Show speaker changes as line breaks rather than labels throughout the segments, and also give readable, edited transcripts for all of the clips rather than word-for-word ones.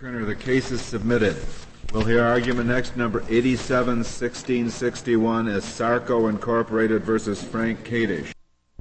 Kerner, the case is submitted. We'll hear argument next, number 87-1661, as Sarco Incorporated versus Frank Kadish.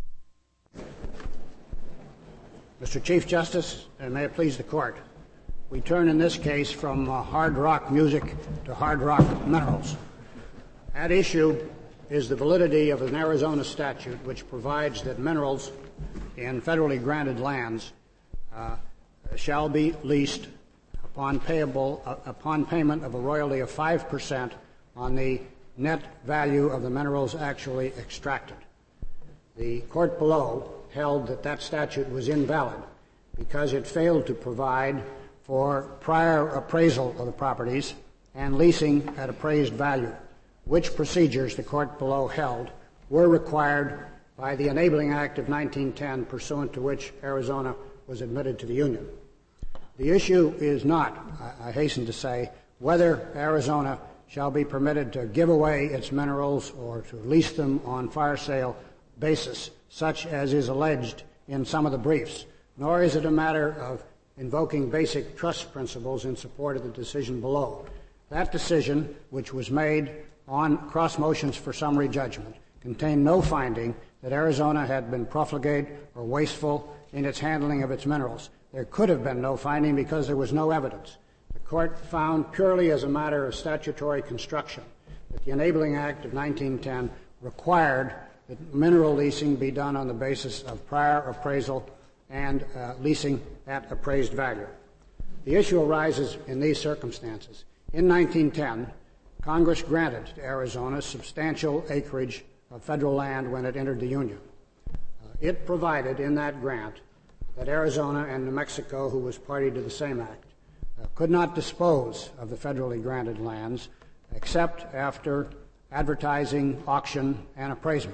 Mr. Chief Justice, and may it please the Court, we turn in this case from hard rock music to hard rock minerals. At issue is the validity of an Arizona statute which provides that minerals in federally granted lands shall be leased upon payment of a royalty of 5% on the net value of the minerals actually extracted. The court below held that that statute was invalid because it failed to provide for prior appraisal of the properties and leasing at appraised value, which procedures the court below held were required by the Enabling Act of 1910, pursuant to which Arizona was admitted to the Union. The issue is not, I hasten to say, whether Arizona shall be permitted to give away its minerals or to lease them on fire sale basis, such as is alleged in some of the briefs, nor is it a matter of invoking basic trust principles in support of the decision below. That decision, which was made on cross motions for summary judgment, contained no finding that Arizona had been profligate or wasteful in its handling of its minerals. There could have been no finding because there was no evidence. The court found purely as a matter of statutory construction that the Enabling Act of 1910 required that mineral leasing be done on the basis of prior appraisal and leasing at appraised value. The issue arises in these circumstances. In 1910, Congress granted to Arizona substantial acreage of federal land when it entered the Union. It provided in that grant that Arizona and New Mexico, who was party to the same act, could not dispose of the federally granted lands except after advertising, auction, and appraisement.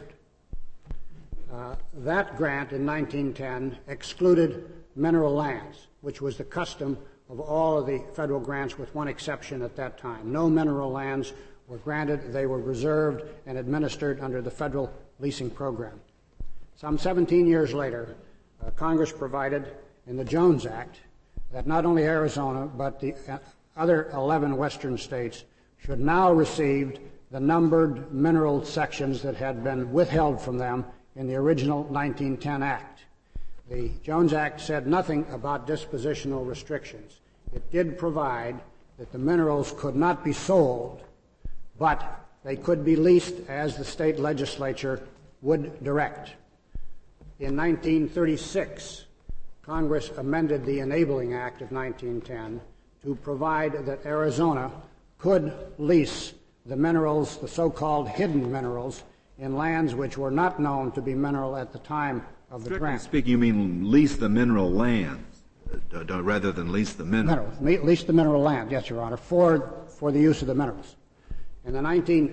That grant in 1910 excluded mineral lands, which was the custom of all of the federal grants with one exception at that time. No mineral lands were granted. They were reserved and administered under the federal leasing program. Some 17 years later, Congress provided in the Jones Act that not only Arizona but the other 11 western states should now receive the numbered mineral sections that had been withheld from them in the original 1910 Act. The Jones Act said nothing about dispositional restrictions. It did provide that the minerals could not be sold, but they could be leased as the state legislature would direct. In 1936, Congress amended the Enabling Act of 1910 to provide that Arizona could lease the minerals, the so-called hidden minerals, in lands which were not known to be mineral at the time of the grant.
Strictly speaking, you mean lease the mineral lands rather than lease the minerals?
Lease the mineral land, yes, Your Honor, for the use of the minerals. In the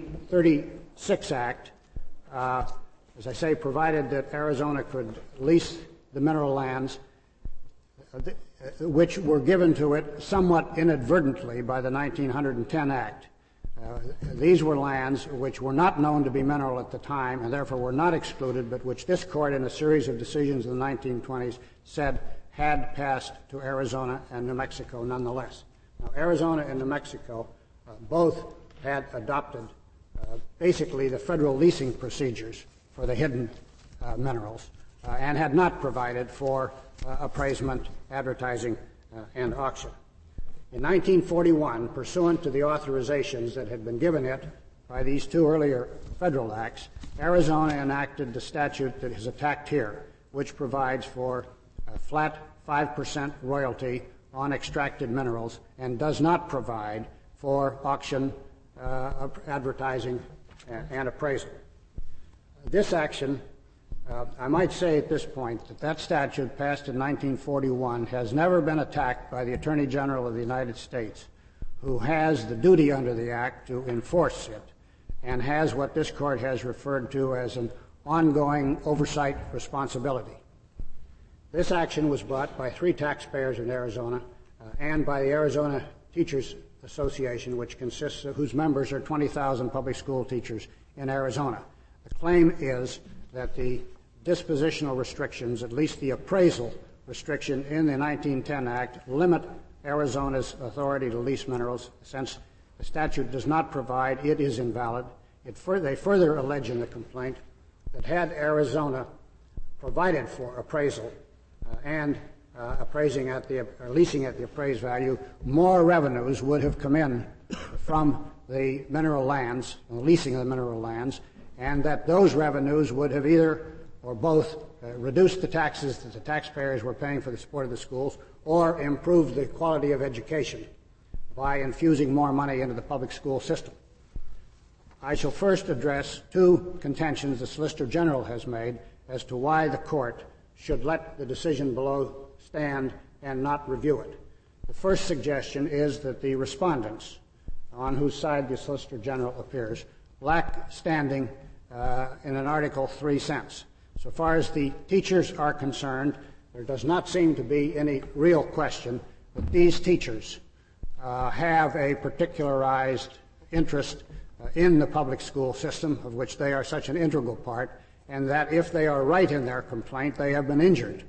1936 Act, as I say, provided that Arizona could lease the mineral lands which were given to it somewhat inadvertently by the 1910 Act. These were lands which were not known to be mineral at the time and therefore were not excluded, but which this court in a series of decisions in the 1920s said had passed to Arizona and New Mexico nonetheless. Now, Arizona and New Mexico both had adopted basically the federal leasing procedures for the hidden minerals and had not provided for appraisement, advertising, and auction. In 1941, pursuant to the authorizations that had been given it by these two earlier federal acts, Arizona enacted the statute that is attacked here, which provides for a flat 5% royalty on extracted minerals and does not provide for auction, advertising, and appraisal. This action, I might say at this point that statute passed in 1941 has never been attacked by the Attorney General of the United States, who has the duty under the Act to enforce it and has what this court has referred to as an ongoing oversight responsibility. This action was brought by 3 taxpayers in Arizona and by the Arizona Teachers Association, whose members are 20,000 public school teachers in Arizona. The claim is that the dispositional restrictions, at least the appraisal restriction in the 1910 Act, limit Arizona's authority to lease minerals. Since the statute does not provide, it is invalid. They further allege in the complaint that had Arizona provided for appraisal and leasing at the appraised value, more revenues would have come in from the mineral lands, the leasing of the mineral lands, and that those revenues would have either or both reduced the taxes that the taxpayers were paying for the support of the schools or improved the quality of education by infusing more money into the public school system. I shall first address two contentions the Solicitor General has made as to why the court should let the decision below stand and not review it. The first suggestion is that the respondents, on whose side the Solicitor General appears, lack standing in an Article 3 sense. So far as the teachers are concerned, there does not seem to be any real question that these teachers have a particularized interest in the public school system, of which they are such an integral part, and that if they are right in their complaint, they have been injured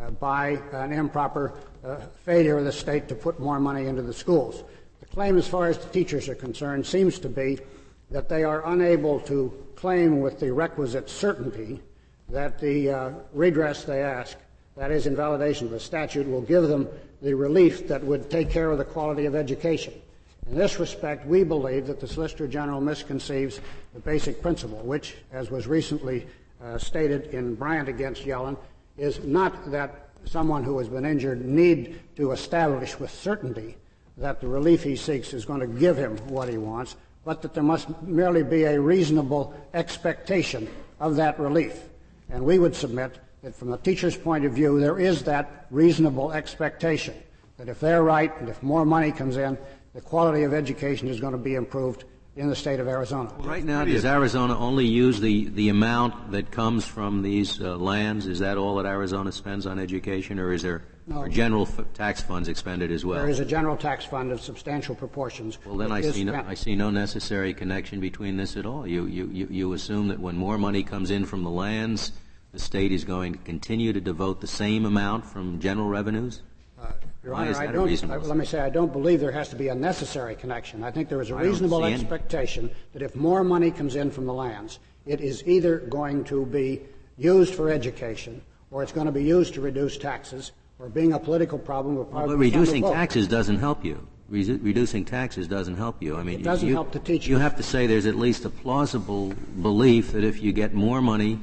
by an improper failure of the state to put more money into the schools. The claim, as far as the teachers are concerned, seems to be that they are unable to claim with the requisite certainty that the redress they ask, that is, invalidation of the statute, will give them the relief that would take care of the quality of education. In this respect, we believe that the Solicitor General misconceives the basic principle, which, as was recently stated in Bryant against Yellen, is not that someone who has been injured need to establish with certainty that the relief he seeks is going to give him what he wants, but that there must merely be a reasonable expectation of that relief. And we would submit that from the teacher's point of view, there is that reasonable expectation that if they're right and if more money comes in, the quality of education is going to be improved in the state of Arizona.
Well, right now, does Arizona only use the amount that comes from these lands? Is that all that Arizona spends on education, or is there general tax funds expended as well?
There is a general tax fund of substantial proportions.
Well, then I see no necessary connection between this at all. You assume that when more money comes in from the lands, the state is going to continue to devote the same amount from general revenues?
Your Honor, let me say I don't believe there has to be a necessary connection. I think there is a reasonable expectation that if more money comes in from the lands, it is either going to be used for education or it's going to be used to reduce taxes, or being a political problem.
But reducing taxes doesn't help you. Reducing taxes doesn't help you. I mean,
it doesn't help the teachers.
You have to say there's at least a plausible belief that if you get more money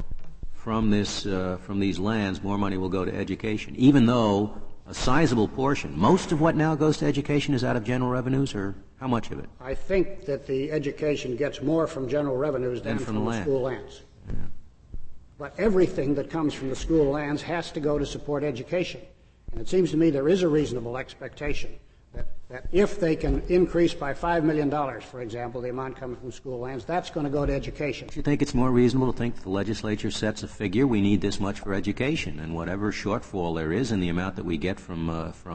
from these lands, more money will go to education, even though a sizable portion, most of what now goes to education is out of general revenues, or how much of it?
I think that the education gets more from general revenues than from the school lands.
Yeah.
But everything that comes from the school lands has to go to support education. And it seems to me there is a reasonable expectation that if they can increase by $5 million, for example, the amount coming from school lands, that's going to go to education.
Do you think it's more reasonable to think that the legislature sets a figure, we need this much for education, and whatever shortfall there is in the amount that we get from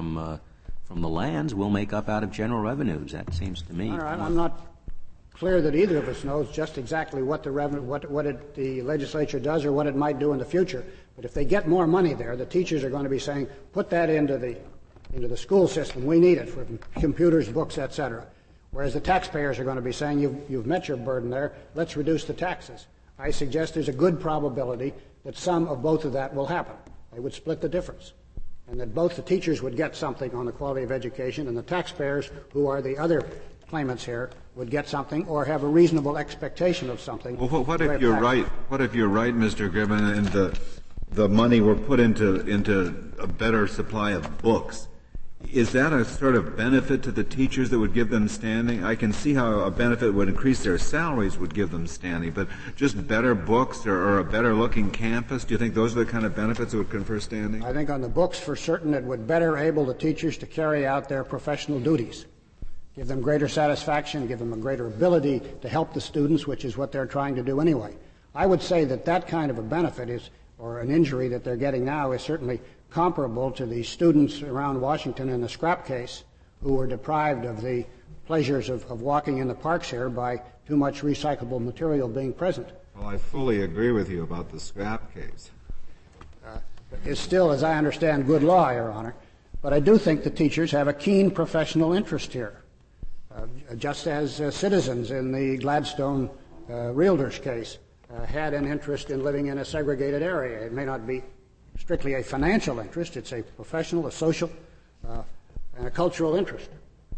the lands, we'll make up out of general revenues? That seems to me.
All right, I'm not clear that either of us knows just exactly what the legislature does or what it might do in the future. But if they get more money there, the teachers are going to be saying, put that into the school system. We need it for computers, books, etc. Whereas the taxpayers are going to be saying, you've met your burden there, let's reduce the taxes. I suggest there's a good probability that some of both of that will happen. They would split the difference. And that both the teachers would get something on the quality of education, and the taxpayers, who are the other claimants here, would get something or have a reasonable expectation of something.
Well, what if you're right? What if you're right, Mr. Gribbin, and the money were put into a better supply of books? Is that a sort of benefit to the teachers that would give them standing? I can see how a benefit would increase their salaries would give them standing, but just better books or a better-looking campus, do you think those are the kind of benefits that would confer standing?
I think on the books, for certain, it would better enable the teachers to carry out their professional duties, give them greater satisfaction, give them a greater ability to help the students, which is what they're trying to do anyway. I would say that kind of a benefit or an injury that they're getting now is certainly comparable to the students around Washington in the scrap case who were deprived of the pleasures of walking in the parks here by too much recyclable material being present.
Well, I fully agree with you about the scrap case.
It's still, as I understand, good law, Your Honor. But I do think the teachers have a keen professional interest here, just as citizens in the Gladstone Realtors case had an interest in living in a segregated area. It may not be strictly a financial interest. It's a professional, a social, and a cultural interest.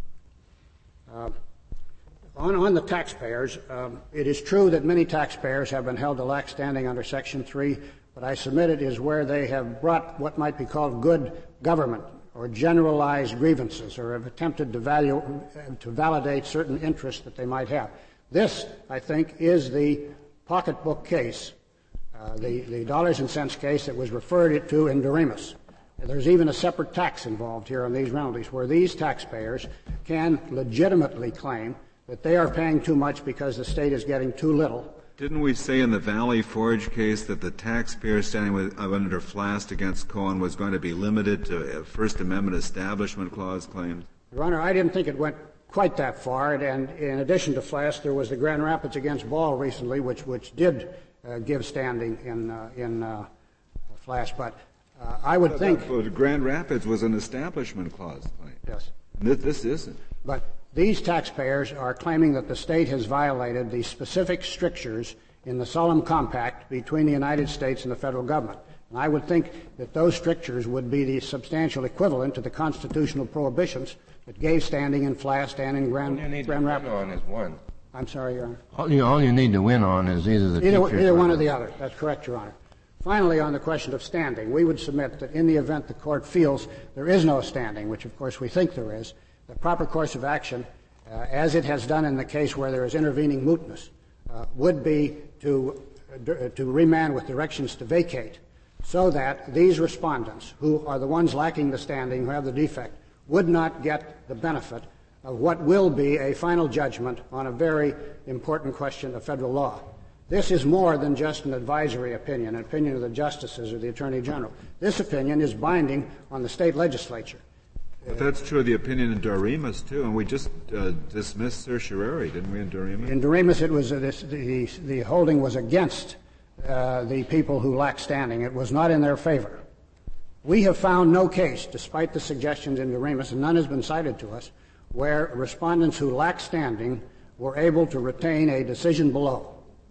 On the taxpayers, it is true that many taxpayers have been held to lack standing under Section 3, but I submit it is where they have brought what might be called good government or generalized grievances, or have attempted to validate certain interests that they might have. This, I think, is the pocketbook case, the dollars and cents case that was referred to in Doremus. There's even a separate tax involved here on these penalties, where these taxpayers can legitimately claim that they are paying too much because the state is getting too little.
Didn't we say in the Valley Forge case that the taxpayer standing under Flast against Cohen was going to be limited to First Amendment Establishment Clause claims?
Your Honor, I didn't think it went quite that far, and in addition to Flast, there was the Grand Rapids against Ball recently, which did give standing in Flast. But I would think...
But Grand Rapids was an Establishment Clause claim.
Yes.
This isn't.
But these taxpayers are claiming that the state has violated the specific strictures in the solemn compact between the United States and the federal government. And I would think that those strictures would be the substantial equivalent to the constitutional prohibitions that gave standing in Flast and in Grand Rapids.
All you need to win on is one.
I'm sorry, Your Honor.
All you need to win on is
either one or the other. That's correct, Your Honor. Finally, on the question of standing, we would submit that in the event the court feels there is no standing, which of course we think there is, the proper course of action, as it has done in the case where there is intervening mootness, would be to remand with directions to vacate, so that these respondents, who are the ones lacking the standing, who have the defect, would not get the benefit of what will be a final judgment on a very important question of federal law. This is more than just an advisory opinion, an opinion of the justices or the Attorney General. This opinion is binding on the state legislature.
But that's true of the opinion in Doremus, too, and we just dismissed certiorari, didn't we, in Doremus?
In Doremus, it was the holding was against the people who lack standing. It was not in their favor. We have found no case, despite the suggestions in Doremus, and none has been cited to us, where respondents who lack standing were able to retain a decision below.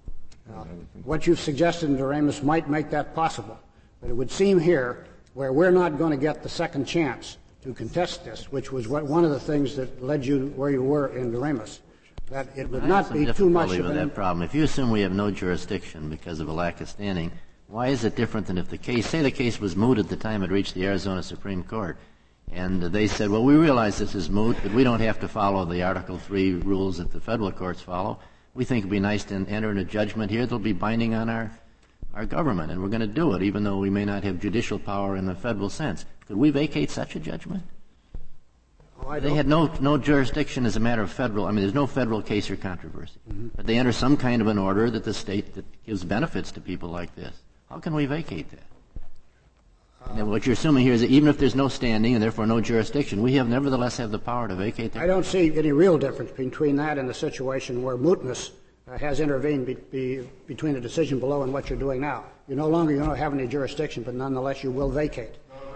What you've suggested in Doremus might make that possible, but it would seem here, where we're not going to get the second chance to contest this, which was one of the things that led you where you were in Doremus, that it would not be too much of
that problem. If you assume we have no jurisdiction because of a lack of standing, why is it different than if the case was moot at the time it reached the Arizona Supreme Court, and they said, well, we realize this is moot, but we don't have to follow the Article 3 rules that the federal courts follow. We think it would be nice to enter in a judgment here that will be binding on our government, and we're going to do it, even though we may not have judicial power in the federal sense. Could we vacate such a judgment? They had no jurisdiction as a matter of federal. I mean, there's no federal case or controversy. Mm-hmm. But they enter some kind of an order that the state that gives benefits to people like this. How can we vacate that? And what you're assuming here is that even if there's no standing and therefore no jurisdiction, we nevertheless have the power to vacate that.
I don't see any real difference between that and the situation where mootness has intervened between the decision below and what you're doing now. You don't have any jurisdiction, but nonetheless you will vacate.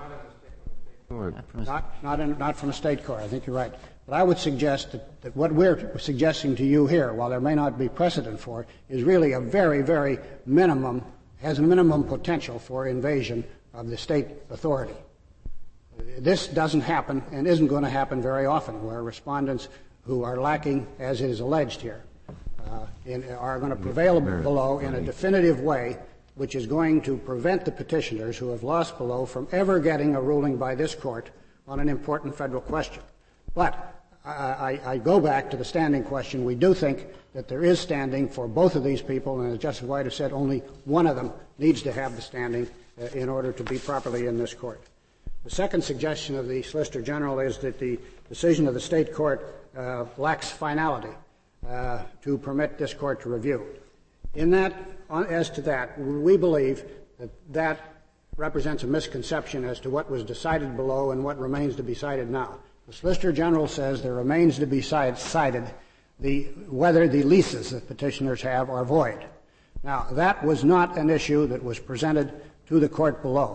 Not from a state court. I think you're right. But I would suggest that what we're suggesting to you here, while there may not be precedent for it, is really a very, very has a minimum potential for invasion of the state authority. This doesn't happen and isn't going to happen very often, where respondents who are lacking, as it is alleged here, are going to prevail below in a definitive way, which is going to prevent the petitioners who have lost below from ever getting a ruling by this court on an important federal question. But I go back to the standing question. We do think that there is standing for both of these people, and as Justice White has said, only one of them needs to have the standing in order to be properly in this court. The second suggestion of the Solicitor General is that the decision of the state court lacks finality to permit this court to review. As to that, we believe that represents a misconception as to what was decided below and what remains to be cited now. The Solicitor General says there remains to be cited whether the leases that petitioners have are void. Now, that was not an issue that was presented to the court below.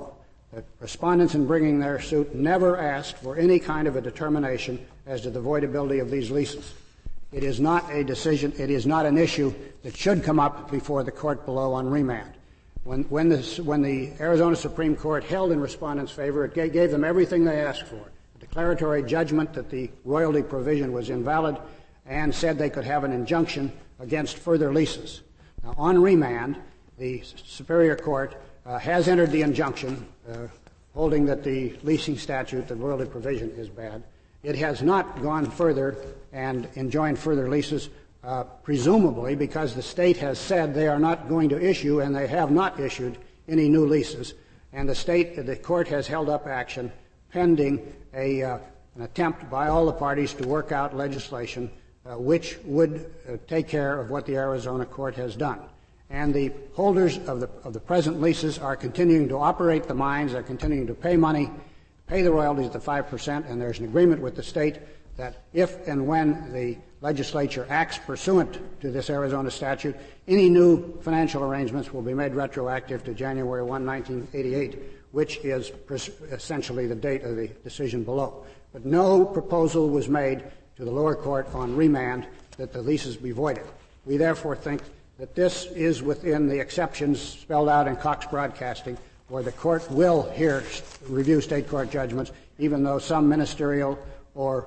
The respondents in bringing their suit never asked for any kind of a determination as to the voidability of these leases. It is not a decision, it is not an issue that should come up before the court below on remand. When the Arizona Supreme Court held in respondents' favor, it gave them everything they asked for. A declaratory judgment that the royalty provision was invalid and said they could have an injunction against further leases. Now, on remand, the Superior Court has entered the injunction holding that the leasing statute, the royalty provision, is bad. It has not gone further and enjoined further leases, presumably because the state has said they are not going to issue, and they have not issued, any new leases. And the court has held up action pending an attempt by all the parties to work out legislation which would take care of what the Arizona court has done. And the holders of the present leases are continuing to operate the mines, are continuing to pay money, pay the royalties at the 5%, and there's an agreement with the state that if and when the legislature acts pursuant to this Arizona statute, any new financial arrangements will be made retroactive to January 1, 1988, which is essentially the date of the decision below. But no proposal was made to the lower court on remand that the leases be voided. We therefore think that this is within the exceptions spelled out in Cox Broadcasting, where the court will review state court judgments, even though some ministerial or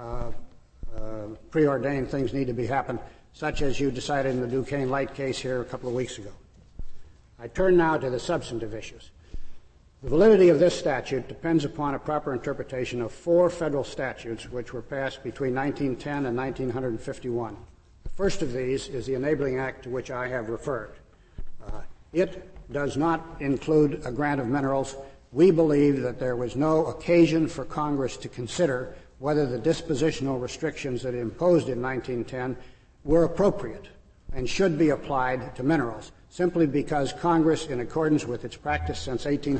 preordained things need to be happened, such as you decided in the Duquesne Light case here a couple of weeks ago. I turn now to the substantive issues. The validity of this statute depends upon a proper interpretation of 4 federal statutes which were passed between 1910 and 1951. The first of these is the Enabling Act to which I have referred. It does not include a grant of minerals. We believe that there was no occasion for Congress to consider whether the dispositional restrictions that it imposed in 1910 were appropriate and should be applied to minerals, simply because Congress, in accordance with its practice since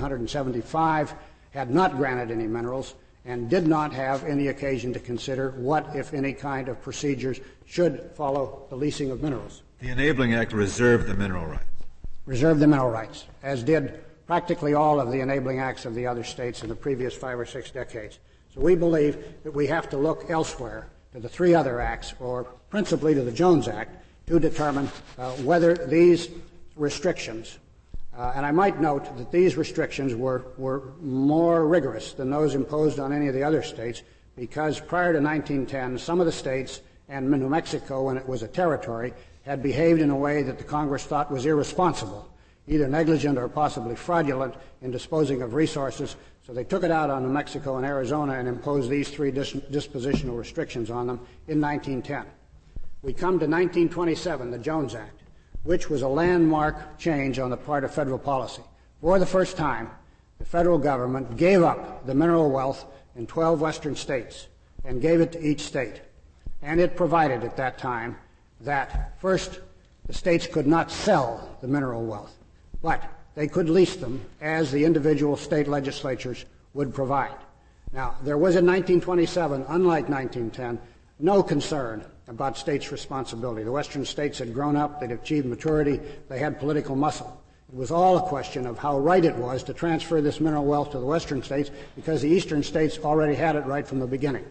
1875, had not granted any minerals and did not have any occasion to consider what, if any, kind of procedures should follow the leasing of minerals.
The Enabling Act reserved the mineral rights.
Reserved the mineral rights, as did practically all of the enabling acts of the other states in the previous 5 or 6 decades. So we believe that we have to look elsewhere to the 3 other acts, or principally to the Jones Act, to determine whether these restrictions, and I might note that these restrictions were more rigorous than those imposed on any of the other states, because prior to 1910, some of the states, and New Mexico, when it was a territory, had behaved in a way that the Congress thought was irresponsible, either negligent or possibly fraudulent in disposing of resources. So they took it out on New Mexico and Arizona and imposed these 3 dispositional restrictions on them in 1910. We come to 1927, the Jones Act, which was a landmark change on the part of federal policy. For the first time, the federal government gave up the mineral wealth in 12 western states and gave it to each state. And it provided at that time that, first, the states could not sell the mineral wealth, but they could lease them as the individual state legislatures would provide. Now, there was in 1927, unlike 1910, no concern about states' responsibility. The western states had grown up, they'd achieved maturity, they had political muscle. It was all a question of how right it was to transfer this mineral wealth to the western states, because the eastern states already had it right from the beginning.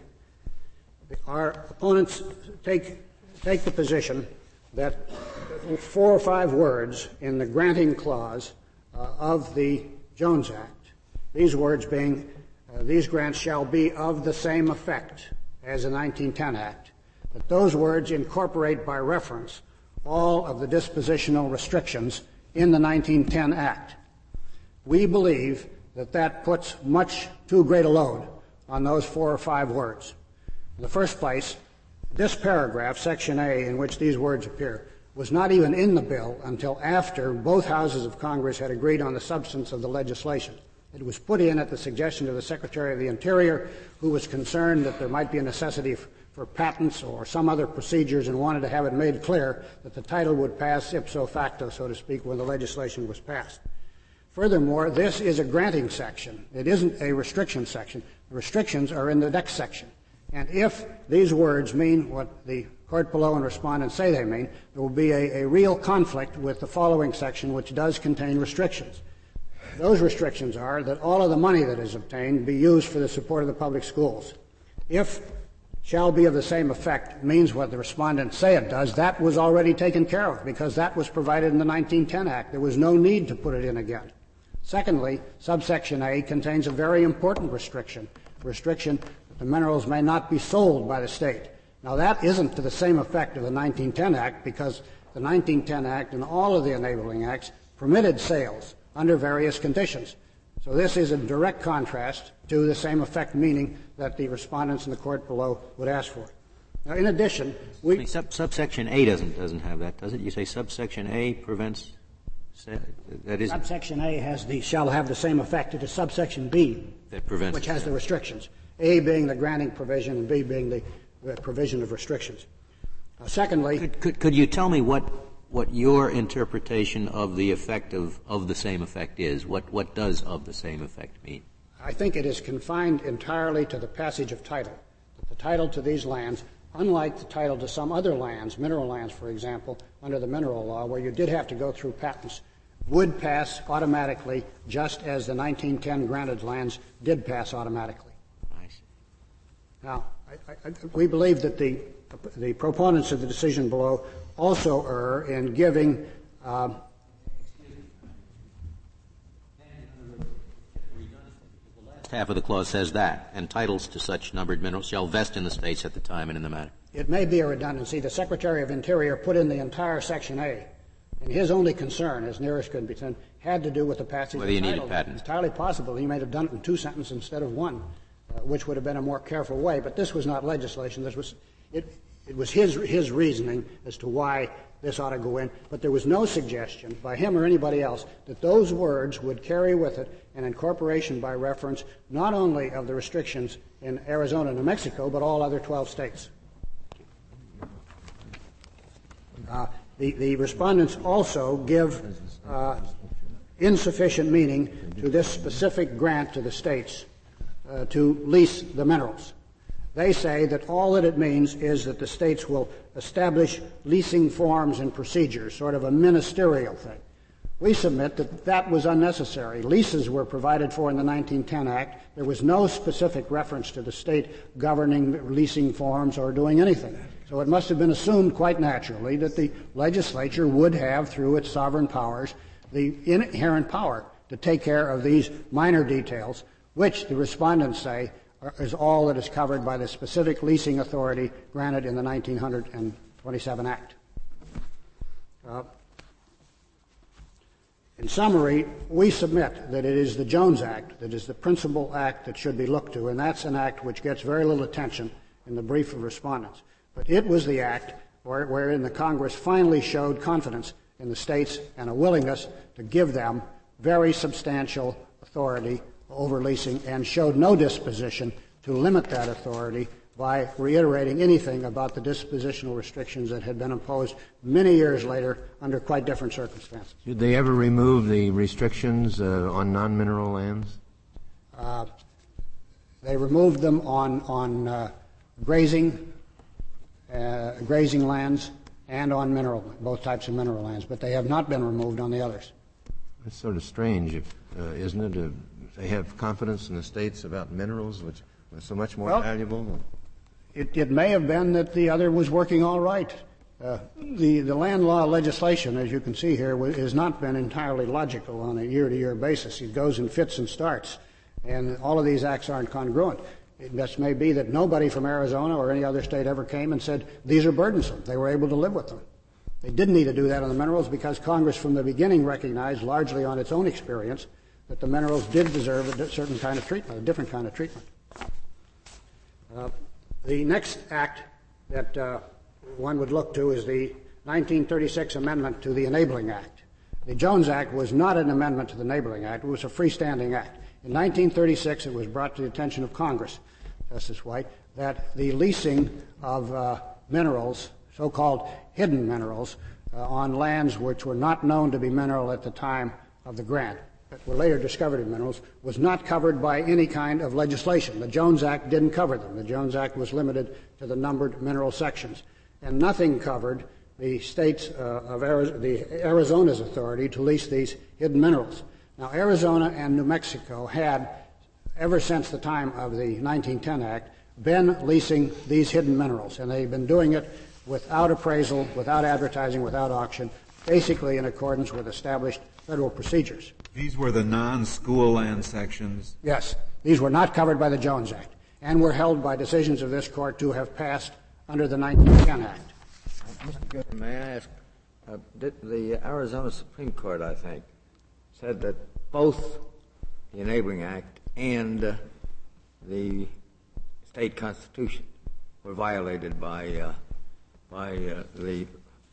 Our opponents take the position that 4 or 5 words in the granting clause of the Jones Act, these words being, these grants shall be of the same effect as the 1910 Act, that those words incorporate by reference all of the dispositional restrictions in the 1910 Act. We believe that that puts much too great a load on those 4 or 5 words. In the first place, this paragraph, Section A, in which these words appear, was not even in the bill until after both houses of Congress had agreed on the substance of the legislation. It was put in at the suggestion of the Secretary of the Interior, who was concerned that there might be a necessity for patents or some other procedures and wanted to have it made clear that the title would pass ipso facto, so to speak, when the legislation was passed. Furthermore, this is a granting section. It isn't a restriction section. The restrictions are in the next section. And if these words mean what the court below and respondents say they mean, there will be a real conflict with the following section, which does contain restrictions. Those restrictions are that all of the money that is obtained be used for the support of the public schools. If shall be of the same effect means what the respondents say it does, that was already taken care of because that was provided in the 1910 Act. There was no need to put it in again. Secondly, subsection A contains a very important restriction that the minerals may not be sold by the state. Now that isn't to the same effect of the 1910 Act because the 1910 Act and all of the enabling acts permitted sales under various conditions. So this is in direct contrast to the same effect meaning that the respondents in the court below would ask for. Now, in addition,
subsection A doesn't have that, does it? You say subsection A prevents. That is.
Subsection A has shall have the same effect as subsection B,
that prevents,
which has the restrictions. A being the granting provision and B being the provision of restrictions. Secondly,
could you tell me what your interpretation of the effect of the same effect is? What does of the same effect mean?
I think it is confined entirely to the passage of title. The title to these lands, unlike the title to some other lands, mineral lands, for example, under the mineral law, where you did have to go through patents, would pass automatically just as the 1910 granted lands did pass automatically.
I see.
Now, we believe that the proponents of the decision below also err in giving
half of the clause says that, and titles to such numbered minerals shall vest in the states at the time and in the matter.
It may be a redundancy. The Secretary of Interior put in the entire Section A, and his only concern, as near as could be said, had to do with the passage
whether
of
you
title.
needed patents.
It's entirely possible he might have done it in 2 sentences instead of 1, which would have been a more careful way. But this was not legislation. This was it was his reasoning as to why this ought to go in. But there was no suggestion by him or anybody else that those words would carry with it an incorporation by reference not only of the restrictions in Arizona and New Mexico, but all other 12 states. The respondents also give insufficient meaning to this specific grant to the states to lease the minerals. They say that all that it means is that the states will establish leasing forms and procedures, sort of a ministerial thing. We submit that that was unnecessary. Leases were provided for in the 1910 Act. There was no specific reference to the state governing leasing forms or doing anything. So it must have been assumed quite naturally that the legislature would have, through its sovereign powers, the inherent power to take care of these minor details, which the respondents say is all that is covered by the specific leasing authority granted in the 1927 Act. In summary, we submit that it is the Jones Act that is the principal act that should be looked to, and that's an act which gets very little attention in the brief of respondents. But it was the act wherein the Congress finally showed confidence in the states and a willingness to give them very substantial authority over leasing and showed no disposition to limit that authority by reiterating anything about the dispositional restrictions that had been imposed many years later under quite different circumstances.
Did they ever remove the restrictions on non-mineral lands?
They removed them on grazing lands and on both types of mineral lands, but they have not been removed on the others.
That's sort of strange, isn't it? They have confidence in the states about minerals, which are so much more valuable.
It may have been that the other was working all right. The land law legislation, as you can see here, has not been entirely logical on a year-to-year basis. It goes in fits and starts, and all of these acts aren't congruent. It just may be that nobody from Arizona or any other state ever came and said, these are burdensome. They were able to live with them. They didn't need to do that on the minerals because Congress from the beginning recognized, largely on its own experience, that the minerals did deserve a certain kind of treatment, a different kind of treatment. The next act that one would look to is the 1936 amendment to the Enabling Act. The Jones Act was not an amendment to the Enabling Act. It was a freestanding act. In 1936, it was brought to the attention of Congress, Justice White, that the leasing of minerals, so-called hidden minerals, on lands which were not known to be mineral at the time of the grant, that were later discovered in minerals, was not covered by any kind of legislation. The Jones Act didn't cover them. The Jones Act was limited to the numbered mineral sections. And nothing covered the states of Arizona's authority to lease these hidden minerals. Now, Arizona and New Mexico had, ever since the time of the 1910 Act, been leasing these hidden minerals, and they've been doing it without appraisal, without advertising, without auction, basically in accordance with established federal procedures.
These were the non-school land sections.
Yes, these were not covered by the Jones Act and were held by decisions of this court to have passed under the 1910 Act.
Mr. Goodman, may I ask, the Arizona Supreme Court, I think, said that both the Enabling Act and the state constitution were violated by the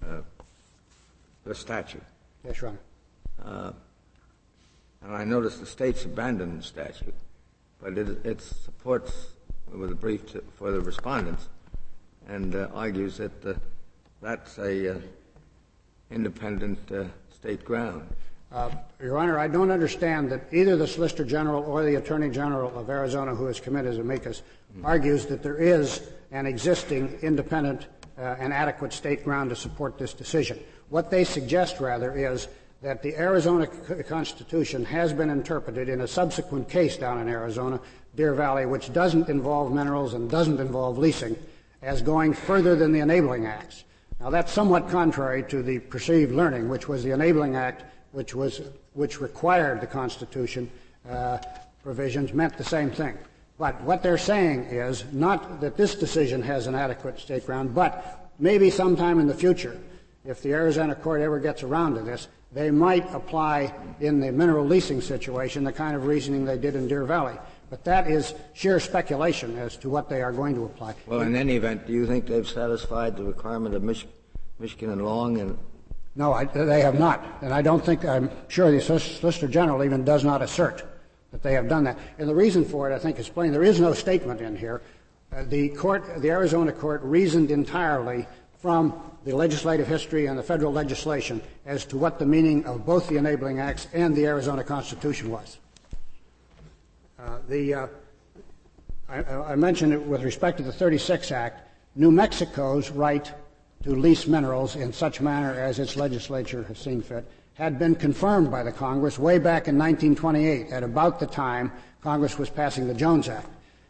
statute.
Yes, Your Honor.
And I noticed the states abandoned the statute, but it supports, with a brief for the respondents, and argues that that's a independent state ground.
Your Honor, I don't understand that either the Solicitor General or the Attorney General of Arizona, who has come in as amicus, argues that there is an existing independent and adequate state ground to support this decision. What they suggest, rather, is that the Arizona Constitution has been interpreted in a subsequent case down in Arizona, Deer Valley, which doesn't involve minerals and doesn't involve leasing, as going further than the Enabling Acts. Now, that's somewhat contrary to the perceived learning, which was the Enabling Act, which required the Constitution provisions, meant the same thing. But what they're saying is not that this decision has an adequate state ground, but maybe sometime in the future, if the Arizona court ever gets around to this, they might apply in the mineral leasing situation the kind of reasoning they did in Deer Valley. But that is sheer speculation as to what they are going to apply.
Well, in any event, do you think they've satisfied the requirement of Michigan and Long? And
no, they have not. And I don't think, I'm sure the Solicitor General even does not assert that they have done that. And the reason for it, I think, is plain. There is no statement in here. The Arizona court reasoned entirely from the legislative history and the federal legislation as to what the meaning of both the Enabling Acts and the Arizona Constitution was. I mentioned it with respect to the 36 Act. New Mexico's right to lease minerals in such manner as its legislature has seen fit had been confirmed by the Congress way back in 1928, at about the time Congress was passing the Jones Act.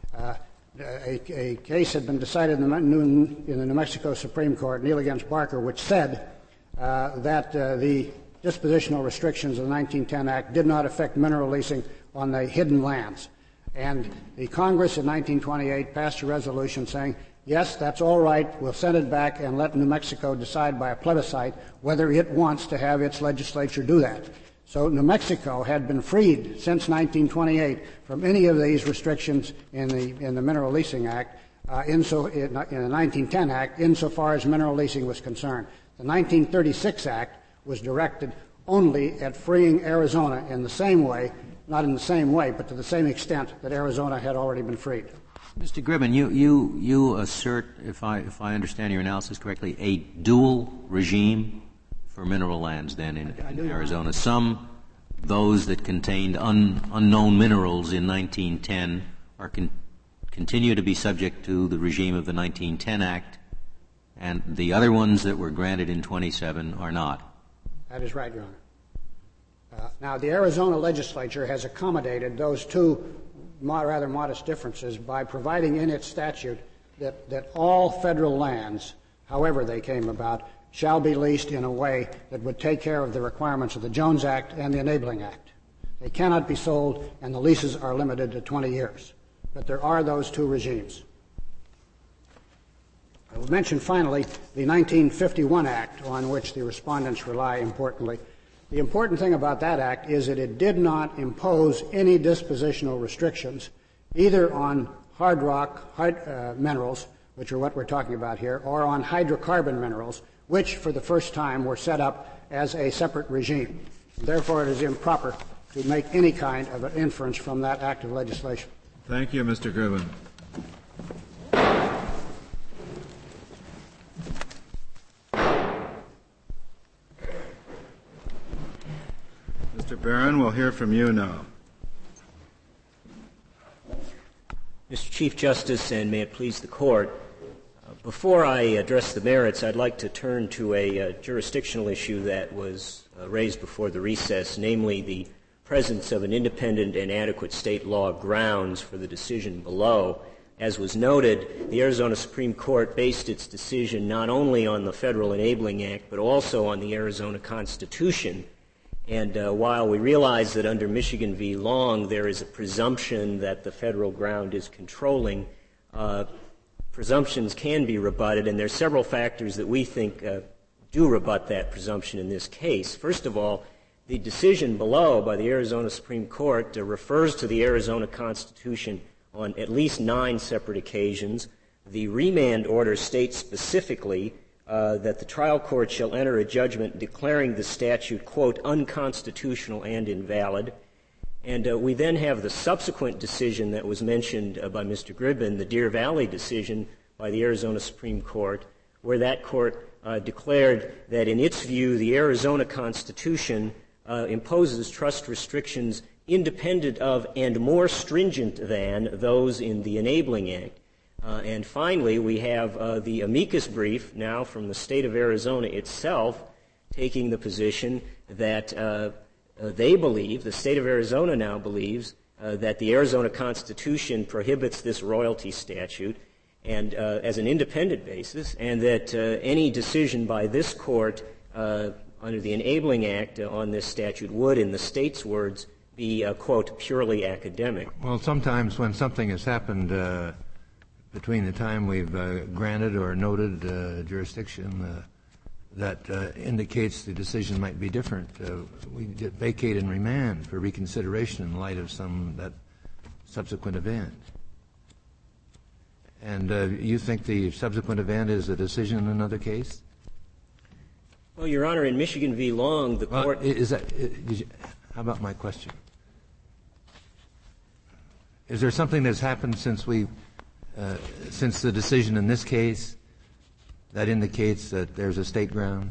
A case had been decided in the New Mexico Supreme Court, Neal against Barker, which said that the dispositional restrictions of the 1910 Act did not affect mineral leasing on the hidden lands. And the Congress in 1928 passed a resolution saying, yes, that's all right, we'll send it back and let New Mexico decide by a plebiscite whether it wants to have its legislature do that. So New Mexico had been freed since 1928 from any of these restrictions in the Mineral Leasing Act, in the 1910 Act, insofar as mineral leasing was concerned. The 1936 Act was directed only at freeing Arizona in the same way, not in the same way, but to the same extent that Arizona had already been freed.
Mr. Gribben, you assert, if I understand your analysis correctly, a dual regime for mineral lands then in Arizona. Some, those that contained unknown minerals in 1910, continue to be subject to the regime of the 1910 Act, and the other ones that were granted in 27 are not.
That is right, Your Honor. Now, the Arizona legislature has accommodated those two rather modest differences by providing in its statute that all federal lands, however they came about, shall be leased in a way that would take care of the requirements of the Jones Act and the Enabling Act. They cannot be sold, and the leases are limited to 20 years. But there are those two regimes. I will mention finally the 1951 Act, on which the respondents rely importantly. The important thing about that act is that it did not impose any dispositional restrictions, either on hard rock minerals, which are what we're talking about here, or on hydrocarbon minerals, which for the first time were set up as a separate regime. Therefore, it is improper to make any kind of an inference from that act of legislation.
Thank you, Mr. Gribben. Mr. Barron, we'll hear from you now.
Mr. Chief Justice, and may it please the Court, before I address the merits, I'd like to turn to a jurisdictional issue that was raised before the recess, namely the presence of an independent and adequate state law grounds for the decision below. As was noted, the Arizona Supreme Court based its decision not only on the Federal Enabling Act, but also on the Arizona Constitution. And while we realize that under Michigan v. Long there is a presumption that the federal ground is controlling, presumptions can be rebutted, and there are several factors that we think do rebut that presumption in this case. First of all, the decision below by the Arizona Supreme Court refers to the Arizona Constitution on at least 9 separate occasions. The remand order states specifically that the trial court shall enter a judgment declaring the statute, quote, unconstitutional and invalid. And we then have the subsequent decision that was mentioned by Mr. Gribbin, the Deer Valley decision by the Arizona Supreme Court, where that court declared that in its view the Arizona Constitution imposes trust restrictions independent of and more stringent than those in the Enabling Act. And finally, we have the amicus brief now from the state of Arizona itself taking the position that they believe, the state of Arizona now believes, that the Arizona Constitution prohibits this royalty statute and as an independent basis, and that any decision by this court under the Enabling Act on this statute would, in the state's words, be, quote, purely academic.
Well, sometimes when something has happened between the time we've granted or noted jurisdiction that indicates the decision might be different, we vacate and remand for reconsideration in light of that subsequent event. And you think the subsequent event is a decision in another case?
Well, Your Honor, in Michigan v. Long, the court...
How about my question? Is there something that's happened since the decision in this case that indicates that there's a state ground?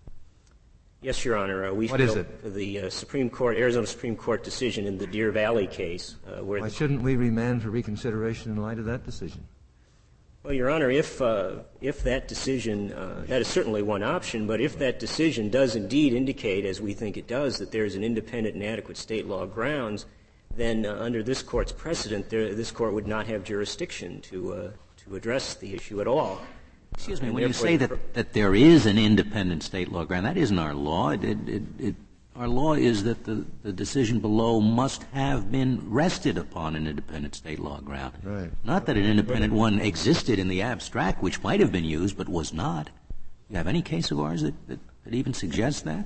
Yes, Your Honor.
What is it?
The Supreme Court, Arizona Supreme Court decision in the Deer Valley case.
Why shouldn't we remand for reconsideration in light of that decision?
Well, Your Honor, if that decision, that is certainly one option, but if that decision does indeed indicate, as we think it does, that there is an independent and adequate state law grounds, then under this Court's precedent, this Court would not have jurisdiction to address the issue at all.
Excuse me, when you say that there is an independent state law ground, that isn't our law. Our law is that the decision below must have been rested upon an independent state law ground.
Right.
Not that an independent one existed in the abstract, which might have been used, but was not. Do you have any case of ours that even suggests that?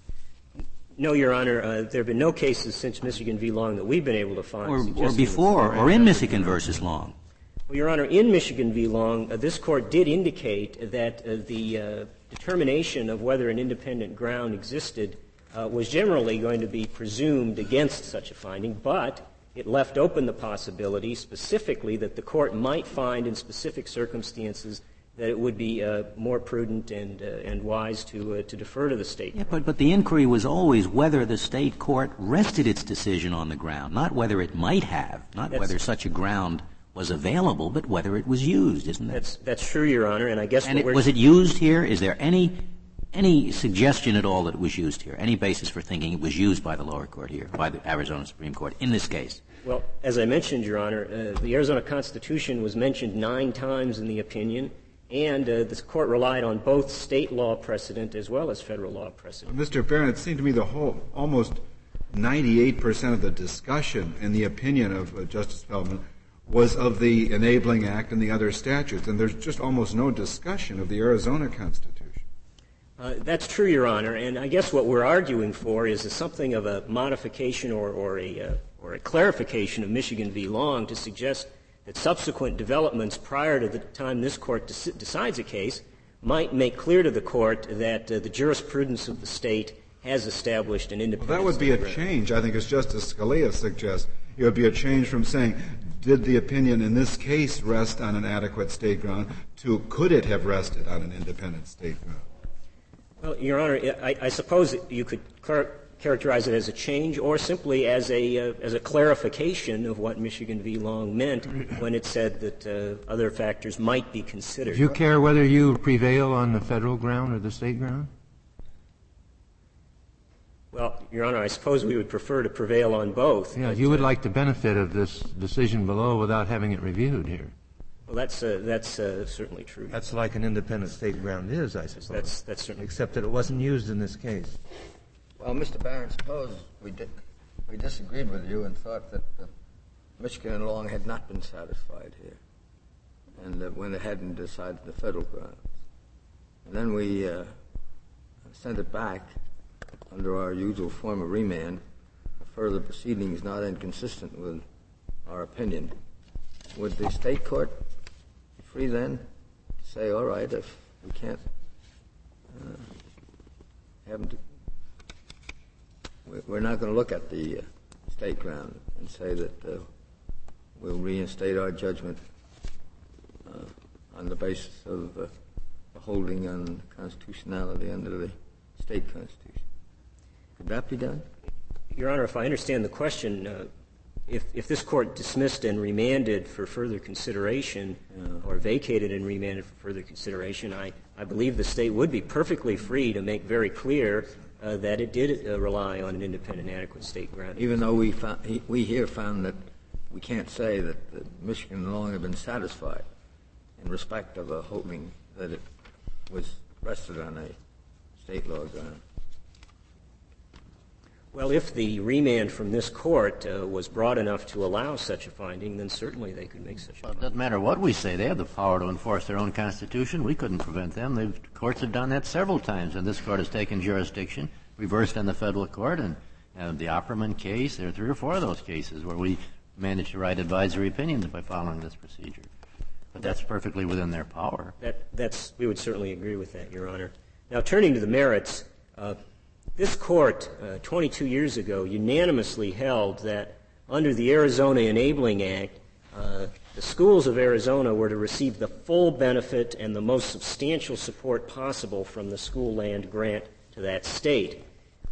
No, Your Honor. There have been no cases since Michigan v. Long that we've been able to find.
Or before, or in Michigan versus Long.
Well, Your Honor, in Michigan v. Long, this Court did indicate that the determination of whether an independent ground existed was generally going to be presumed against such a finding, but it left open the possibility specifically that the Court might find in specific circumstances that it would be more prudent and wise to defer to the state.
Yeah, but the inquiry was always whether the state court rested its decision on the ground, not whether it might have, not whether such a ground was available, but whether it was used, isn't it?
That's true, Your Honor, and I guess
was it used here? Is there any suggestion at all that it was used here? Any basis for thinking it was used by the lower court here, by the Arizona Supreme Court in this case?
Well, as I mentioned, Your Honor, the Arizona Constitution was mentioned 9 times in the opinion, and this Court relied on both state law precedent as well as federal law precedent.
Mr. Barron, it seemed to me the whole, almost 98% of the discussion in the opinion of Justice Feldman was of the Enabling Act and the other statutes, and there's just almost no discussion of the Arizona Constitution.
That's true, Your Honor, and I guess what we're arguing for is something of a modification or a clarification of Michigan v. Long to suggest that subsequent developments prior to the time this Court decides a case might make clear to the Court that the jurisprudence of the state has established an independent
Well, that would be a change, I think, as Justice Scalia suggests. It would be a change from saying, did the opinion in this case rest on an adequate state ground, to could it have rested on an independent state ground?
Well, Your Honor, I suppose you could characterize it as a change or simply as a clarification of what Michigan v. Long meant when it said that other factors might be considered.
Do you care whether you prevail on the federal ground or the state ground?
Well, Your Honor, I suppose we would prefer to prevail on both.
Yeah, you would like the benefit of this decision below without having it reviewed here.
Well, that's certainly true.
That's like an independent state ground is, I suppose.
That's certainly
except that it wasn't used in this case.
Well, Mr. Barron, suppose we disagreed with you and thought that Michigan and Long had not been satisfied here, and that when it hadn't decided the federal grounds. And then we sent it back under our usual form of remand for further proceedings not inconsistent with our opinion. Would the state court be free then to say, all right, if we can't we're not going to look at the state ground and say that we'll reinstate our judgment on the basis of the holding on constitutionality under the state constitution. Could that be done?
Your Honor, if I understand the question, if this court dismissed and remanded for further consideration or vacated and remanded for further consideration, I believe the state would be perfectly free to make very clear that it did rely on an independent and adequate state ground.
Even though we here found that we can't say that Michigan and Long have been satisfied in respect of a holding that it was rested on a state law ground.
Well, if the remand from this court was broad enough to allow such a finding, then certainly they could make such a finding.
It doesn't matter what we say. They have the power to enforce their own constitution. We couldn't prevent them. The courts have done that several times, and this court has taken jurisdiction, reversed on the federal court, and the Opperman case, there are 3 or 4 of those cases where we managed to write advisory opinions by following this procedure. But that's perfectly within their power.
We would certainly agree with that, Your Honor. Now, turning to the merits, this court, 22 years ago, unanimously held that under the Arizona Enabling Act, the schools of Arizona were to receive the full benefit and the most substantial support possible from the school land grant to that state.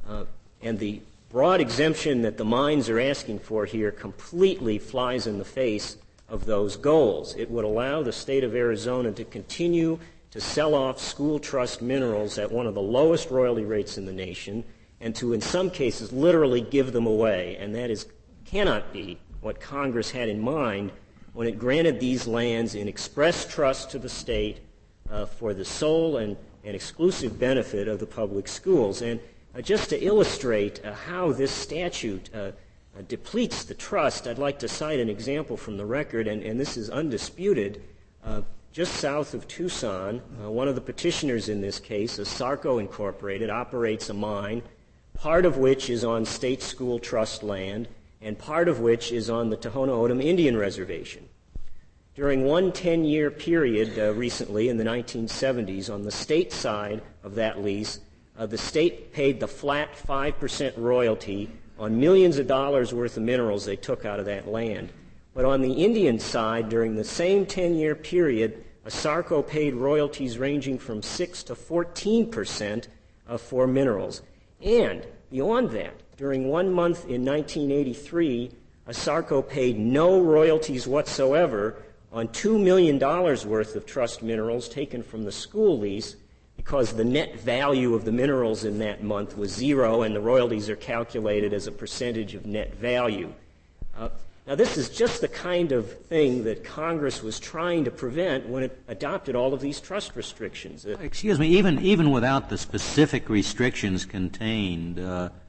And the broad exemption that the Mines are asking for here completely flies in the face of those goals. It would allow the state of Arizona to continue to sell off school trust minerals at one of the lowest royalty rates in the nation, and to, in some cases, literally give them away. And that cannot be what Congress had in mind when it granted these lands in express trust to the state for the sole and exclusive benefit of the public schools. And just to illustrate how this statute depletes the trust, I'd like to cite an example from the record, and this is undisputed. Just south of Tucson, one of the petitioners in this case, ASARCO Incorporated, operates a mine, part of which is on state school trust land, and part of which is on the Tohono O'odham Indian Reservation. During one 10-year period recently in the 1970s, on the state side of that lease, the state paid the flat 5% royalty on millions of dollars worth of minerals they took out of that land. But on the Indian side, during the same 10-year period, ASARCO paid royalties ranging from 6 to 14% for minerals. And beyond that, during 1 month in 1983, ASARCO paid no royalties whatsoever on $2 million worth of trust minerals taken from the school lease, because the net value of the minerals in that month was 0, and the royalties are calculated as a percentage of net value. Now, this is just the kind of thing that Congress was trying to prevent when it adopted all of these trust restrictions.
Excuse me, even without the specific restrictions contained,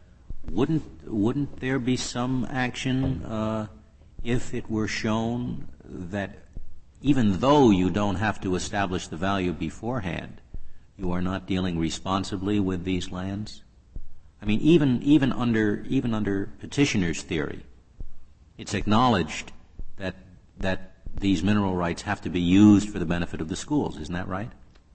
wouldn't there be some action if it were shown that even though you don't have to establish the value beforehand, you are not dealing responsibly with these lands? I mean, even under petitioner's theory, it's acknowledged that these mineral rights have to be used for the benefit of the schools. Isn't that right?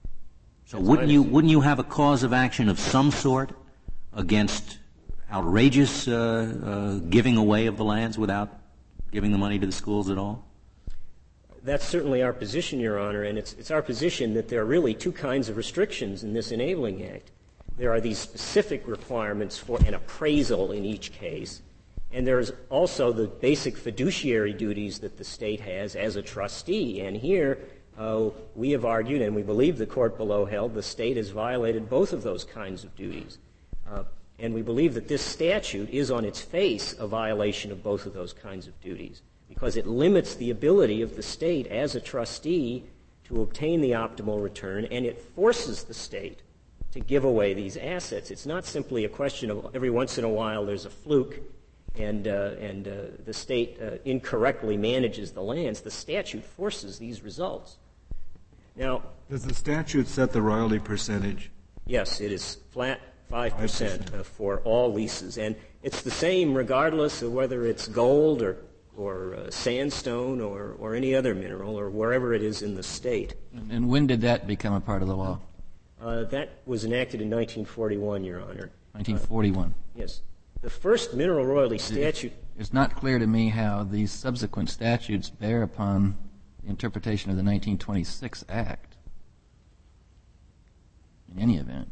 So wouldn't you have a cause of action of some sort against outrageous giving away of the lands without giving the money to the schools at all?
That's certainly our position, Your Honor, and it's our position that there are really 2 kinds of restrictions in this Enabling Act. There are these specific requirements for an appraisal in each case, and there's also the basic fiduciary duties that the state has as a trustee. And here we have argued, and we believe the court below held, the state has violated both of those kinds of duties. And we believe that this statute is on its face a violation of both of those kinds of duties because it limits the ability of the state as a trustee to obtain the optimal return, and it forces the state to give away these assets. It's not simply a question of every once in a while there's a fluke and the state incorrectly manages the lands. The statute forces these results. Now,
does the statute set the royalty percentage?
Yes, it is flat 5% for all leases, and it's the same regardless of whether it's gold or sandstone or any other mineral or wherever it is in the state.
And when did that become a part of the law?
That was enacted in 1941, Your Honor.
1941.
Yes. The first mineral royalty statute...
It's not clear to me how these subsequent statutes bear upon the interpretation of the 1926 Act in any event.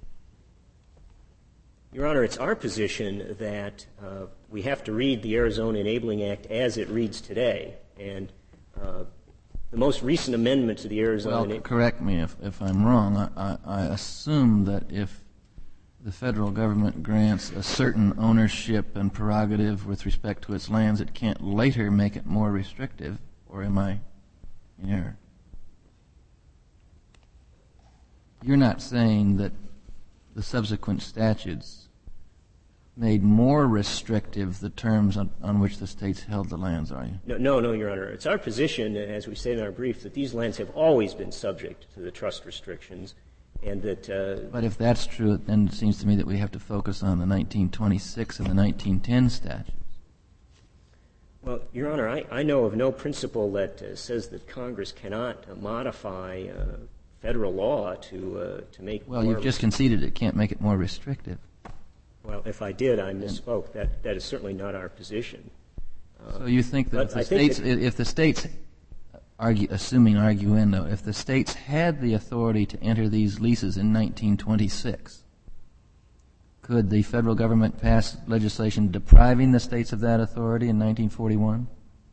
Your Honor, it's our position that we have to read the Arizona Enabling Act as it reads today. And the most recent amendment to the Arizona...
Well, correct me if I'm wrong. I assume that if the federal government grants a certain ownership and prerogative with respect to its lands, it can't later make it more restrictive, or am I in error? You're not saying that the subsequent statutes made more restrictive the terms on which the states held the lands, are you?
No, Your Honor. It's our position, as we say in our brief, that these lands have always been subject to the trust restrictions, and that...
But if that's true, then it seems to me that we have to focus on the 1926 and the 1910 statutes.
Well, Your Honor, I know of no principle that says that Congress cannot modify federal law to make...
Well, you've just conceded it can't make it more restrictive.
Well, if I did, I misspoke. That is certainly not our position.
So you think that if the states, assuming arguendo, if the states had the authority to enter these leases in 1926, could the federal government pass legislation depriving the states of that authority in 1941?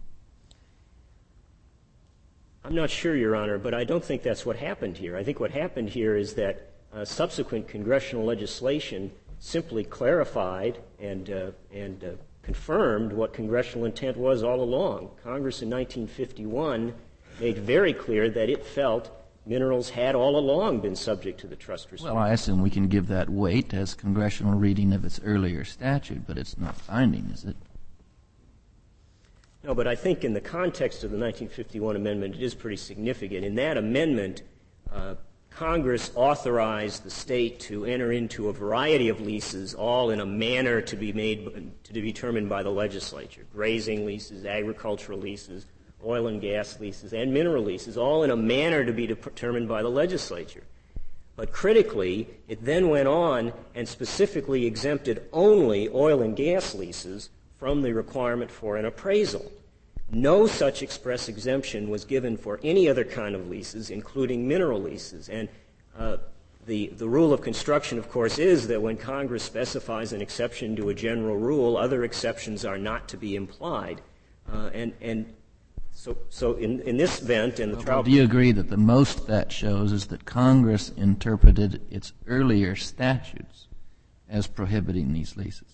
I'm not sure, Your Honor, but I don't think that's what happened here. I think what happened here is that subsequent congressional legislation simply clarified and confirmed what congressional intent was all along. Congress in 1951 made very clear that it felt minerals had all along been subject to the trust restriction.
Well, I assume we can give that weight as congressional reading of its earlier statute, but it's not binding, is it?
No, but I think in the context of the 1951 amendment, it is pretty significant. In that amendment, Congress authorized the state to enter into a variety of leases, all in a manner to be determined by the legislature. Grazing leases, agricultural leases, oil and gas leases, and mineral leases, all in a manner to be determined by the legislature. But critically, it then went on and specifically exempted only oil and gas leases from the requirement for an appraisal. No such express exemption was given for any other kind of leases, including mineral leases. And the rule of construction, of course, is that when Congress specifies an exception to a general rule, other exceptions are not to be implied. So in this event, in the trial...
Do you agree that the most that shows is that Congress interpreted its earlier statutes as prohibiting these leases?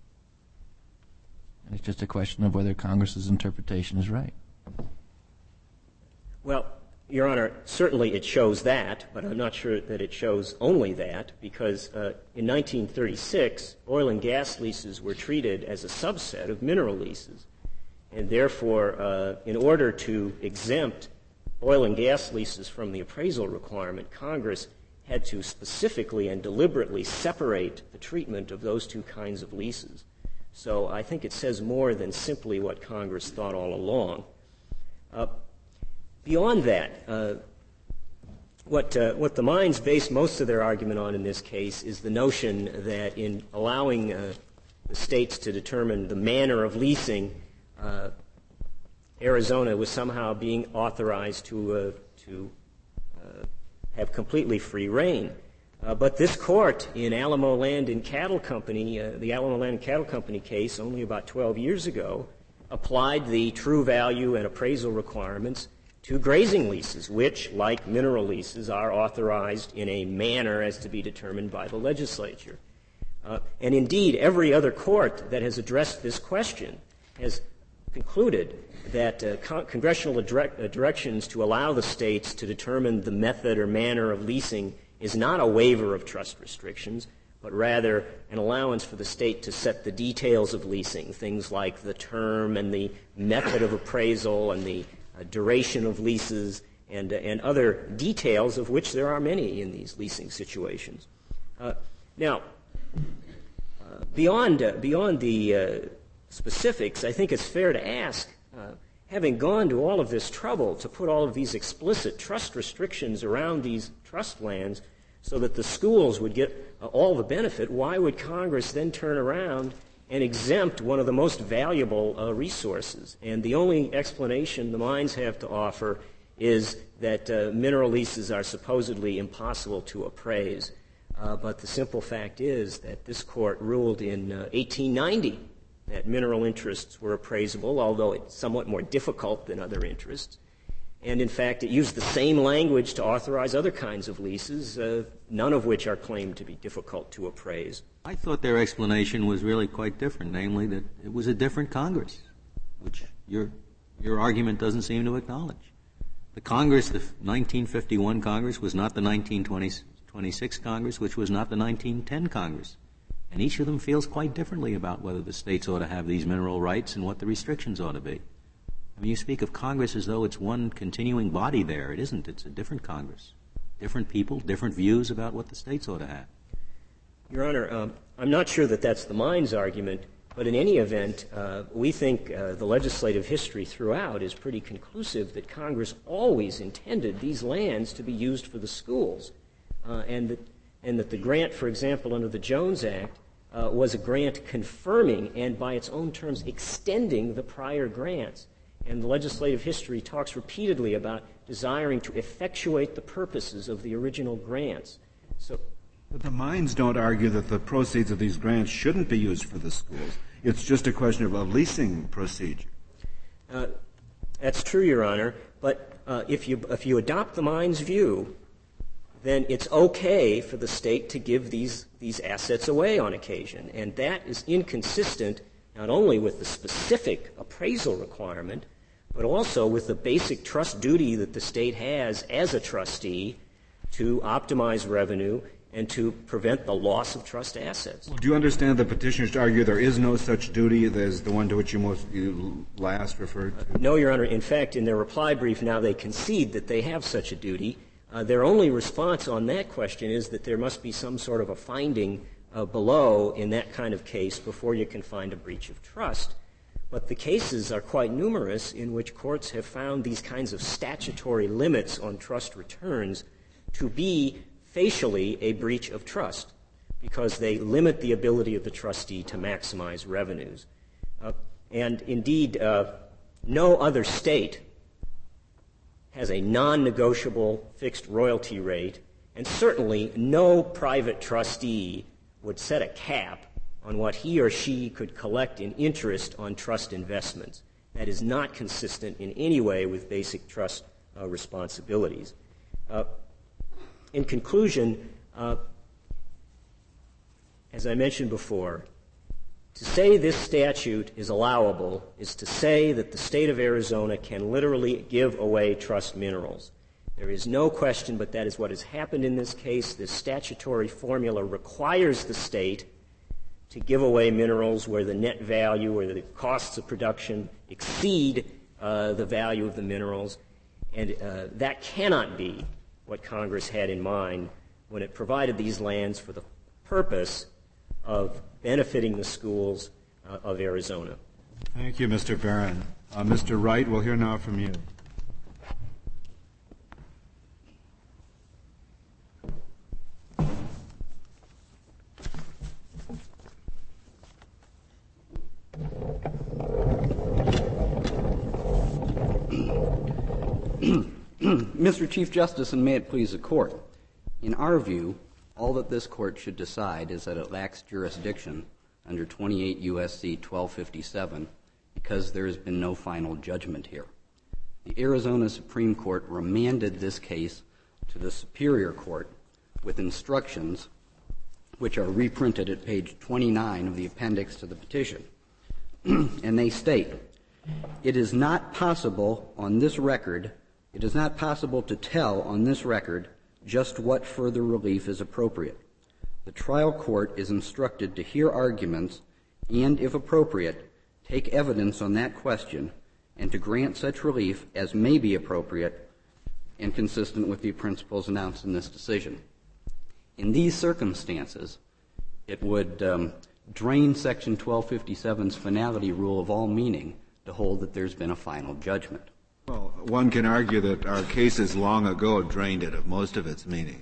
And it's just a question of whether Congress's interpretation is right.
Well, Your Honor, certainly it shows that, but I'm not sure that it shows only that, because in 1936, oil and gas leases were treated as a subset of mineral leases. And therefore, in order to exempt oil and gas leases from the appraisal requirement, Congress had to specifically and deliberately separate the treatment of those two kinds of leases. So I think it says more than simply what Congress thought all along. Beyond that, what the mines base most of their argument on in this case is the notion that in allowing the states to determine the manner of leasing, Arizona was somehow being authorized to have completely free reign. But this court in Alamo Land and Cattle Company, the Alamo Land and Cattle Company case only about 12 years ago, applied the true value and appraisal requirements to grazing leases, which, like mineral leases, are authorized in a manner as to be determined by the legislature. And indeed, every other court that has addressed this question has concluded that congressional directions to allow the states to determine the method or manner of leasing is not a waiver of trust restrictions, but rather an allowance for the state to set the details of leasing, things like the term and the method of appraisal and the duration of leases and other details, of which there are many in these leasing situations. Now, beyond the specifics, I think it's fair to ask, having gone to all of this trouble to put all of these explicit trust restrictions around these trust lands so that the schools would get all the benefit, why would Congress then turn around and exempt one of the most valuable resources? And the only explanation the mines have to offer is that mineral leases are supposedly impossible to appraise. But the simple fact is that this court ruled in 1890 that mineral interests were appraisable, although it's somewhat more difficult than other interests. And in fact, it used the same language to authorize other kinds of leases, none of which are claimed to be difficult to appraise.
I thought their explanation was really quite different, namely that it was a different Congress, which your argument doesn't seem to acknowledge. The Congress, the 1951 Congress, was not the 1926 Congress, which was not the 1910 Congress. And each of them feels quite differently about whether the states ought to have these mineral rights and what the restrictions ought to be. I mean, you speak of Congress as though it's one continuing body there. It isn't. It's a different Congress. Different people, different views about what the states ought to have.
Your Honor, I'm not sure that that's the mines argument, but in any event, we think the legislative history throughout is pretty conclusive that Congress always intended these lands to be used for the schools, and that the grant, for example, under the Jones Act, was a grant confirming and by its own terms extending the prior grants. And the legislative history talks repeatedly about desiring to effectuate the purposes of the original grants.
But the mines don't argue that the proceeds of these grants shouldn't be used for the schools. It's just a question of a leasing procedure.
That's true, Your Honor. But if you adopt the mines' view, then it's okay for the state to give these assets away on occasion. And that is inconsistent not only with the specific appraisal requirement, but also with the basic trust duty that the state has as a trustee to optimize revenue and to prevent the loss of trust assets.
Well, do you understand the petitioners to argue there is no such duty as the one to which you last referred to?
No, Your Honor. In fact, in their reply brief now they concede that they have such a duty. Their only response on that question is that there must be some sort of a finding below in that kind of case before you can find a breach of trust. But the cases are quite numerous in which courts have found these kinds of statutory limits on trust returns to be facially a breach of trust because they limit the ability of the trustee to maximize revenues. And indeed, no other state has a non-negotiable fixed royalty rate, and certainly no private trustee would set a cap on what he or she could collect in interest on trust investments. That is not consistent in any way with basic trust responsibilities. In conclusion, as I mentioned before, to say this statute is allowable is to say that the state of Arizona can literally give away trust minerals. There is no question, but that is what has happened in this case. This statutory formula requires the state to give away minerals where the net value or the costs of production exceed the value of the minerals. And that cannot be what Congress had in mind when it provided these lands for the purpose of benefiting the schools of Arizona.
Thank you, Mr. Barron. Mr. Wright, we'll hear now from you.
Mr. Chief Justice, and may it please the Court, in our view, all that this Court should decide is that it lacks jurisdiction under 28 U.S.C. 1257 because there has been no final judgment here. The Arizona Supreme Court remanded this case to the Superior Court with instructions which are reprinted at page 29 of the appendix to the petition. And they state, it is not possible to tell on this record just what further relief is appropriate. The trial court is instructed to hear arguments and, if appropriate, take evidence on that question and to grant such relief as may be appropriate and consistent with the principles announced in this decision. In these circumstances, it would drain Section 1257's finality rule of all meaning to hold that there's been a final judgment.
Well, one can argue that our cases long ago drained it of most of its meaning.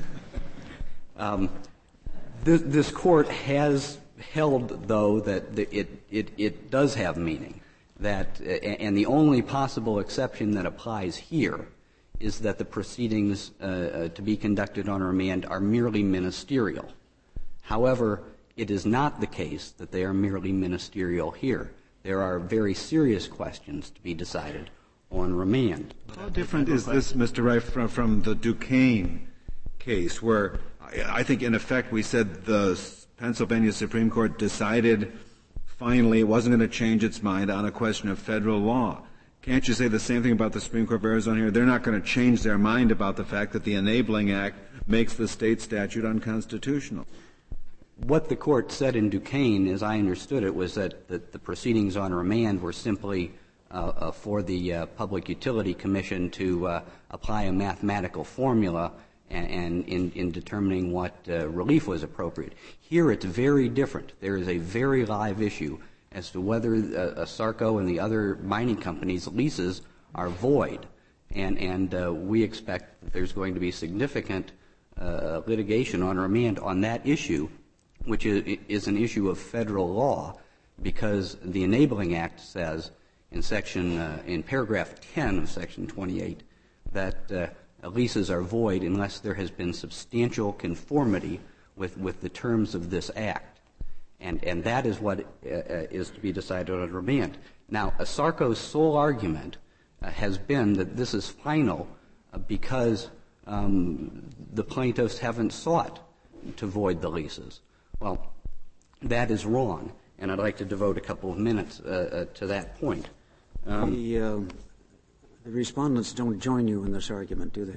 This court has held, though, that it does have meaning. And the only possible exception that applies here is that the proceedings to be conducted on remand are merely ministerial. However, it is not the case that they are merely ministerial here. There are very serious questions to be decided on remand.
How different is this, Mr. Reif, from the Duquesne case, where I think, in effect, we said the Pennsylvania Supreme Court decided finally it wasn't going to change its mind on a question of federal law. Can't you say the same thing about the Supreme Court of Arizona here? They're not going to change their mind about the fact that the Enabling Act makes the state statute unconstitutional.
What the court said in Duquesne, as I understood it, was that the proceedings on remand were simply for the Public Utility Commission to apply a mathematical formula and in determining what relief was appropriate. Here it's very different. There is a very live issue as to whether ASARCO and the other mining companies' leases are void. And we expect that there's going to be significant litigation on remand on that issue, which is an issue of federal law, because the Enabling Act says in paragraph 10 of Section 28 that leases are void unless there has been substantial conformity with the terms of this act. And that is what is to be decided on remand. Now, ASARCO's sole argument has been that this is final because the plaintiffs haven't sought to void the leases. Well, that is wrong, and I'd like to devote a couple of minutes to that point.
The respondents don't join you in this argument, do